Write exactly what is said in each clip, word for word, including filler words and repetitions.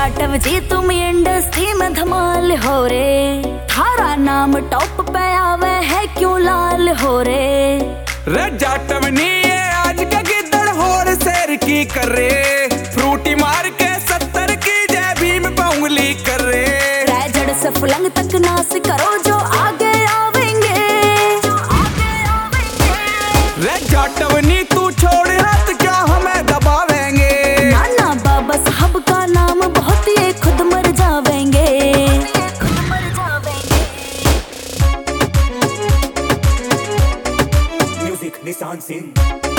जाटव जी तुम इंडस्ट्री में धमाल हो रे, थारा नाम टॉप पे आवे है क्यों लाल हो रे। रे जाटव नी ये आज का गिद्दड़ होर शेर की कर रे, फ्रूटी मार के सत्तर की जय भीम पे उंगली कर रे। जड़ से फुलंग तक नाश करो जो आगे आवेंगे, जो आगे आवेंगे। रे जाटव नी तू छोड़ हाथ क्या हमें दबावेंगे, नाना बाबा साहब का नाम बहुत ये खुद मर जावेंगे, खुद मर जावेंगे। म्यूजिक निशान सिंह।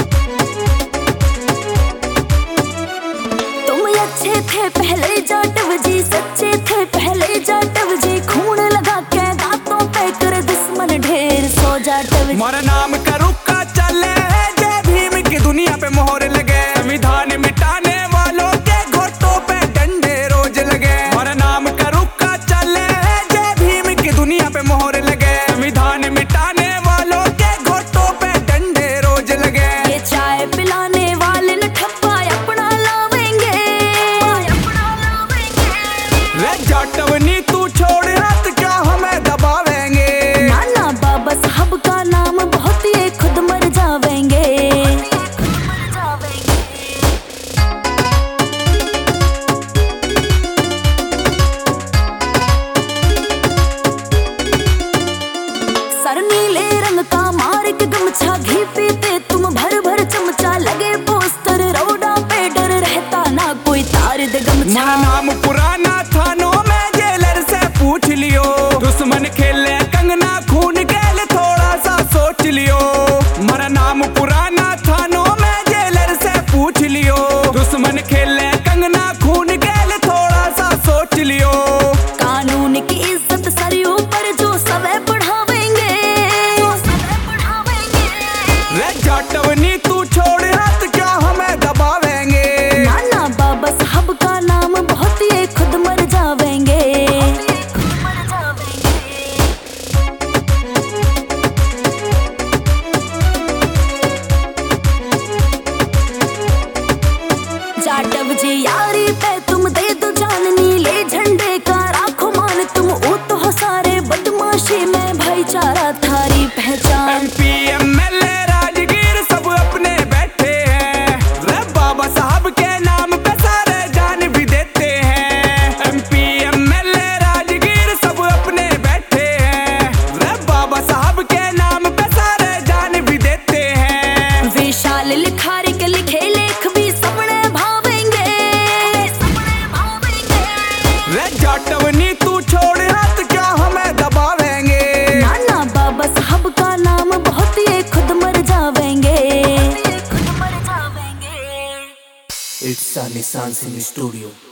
तुम अच्छे थे पहले जाटव जी, सच्चे थे पहले जाटव जी, खून लगा के दांतों पे कर दुश्मन ढेर सो जाटव जी। मोरा नाम का रुक्का चले है जय भीम की दुनिया पे मोहर लगे, संविधान मिटाने वालों के घोटों पे डंडे रोज लगे। मोरा नाम का रुक्का चले है जय भीम की दुनिया पे मोहर लगे, संविधान मिटाने वालों के घोटों पे डंडे रोज लगे। ये चाय पिलाने वाले न ठप्पा अपना लावेंगे, अपना लावेंगे। रे जाटव नी तू छोड़ हाथ क्या हमें दबावेंगे, नाना बाबा साहब का नाम बहुत ये खुद मर जावेंगे, खुद मर जावेंगे। सर नीले रंग का मार के गमछा, घी पीते तुम भर भर चमचा, लगे पोस्टर रोडा पे डर रहता ना कोई तार दे गमछा। मेरा नाम पुराना थानों में जेलर से पूछ लियो, दुश्मन खेले कंगना खून गेल थोड़ा सा सोच लियो। मेरा नाम पुराना थानों में जेलर से पूछ लियो, दुश्मन खेले कंगना खून गेल थोड़ा सा सोच लियो। कानून की इज्जत सर ऊपर जो सवे बढ़ावेंगे, जो सवे बढ़ावेंगे। रे जाटव नी तू छोड़ हाथ क्या हमें दबावेंगे, नाना बाबा साहब का नाम बहुत ये खुद मर जावेंगे, खुद मर जावेंगे। जाटव जी यारी पे तुम दे दो जान, नीले झंडे का राखो मान तुम, ओ तो सारे बदमाशी में भाईचारा थारी पहचान। एमपी एमएलए राजगीर सब अपने बैठे हैं, रे बाबा साहब के नाम पे सारे जान भी देते हैं। एमपी एमएलए राजगीर सब अपने बैठे हैं, रे बाबा साहब के नाम पे सारे जान भी देते हैं। विशाल लिखारी के लिखे लेख भी सबने भावेंगे, सबने भावेंगे। रे जाटव नी तू छोड़ हाथ क्या हमें दबावेंगे, नाना बाबा साहब का नाम बहुत ये खुद मर जावेंगे, खुद मर जावेंगे। इट्स निशान सिंह स्टूडियो।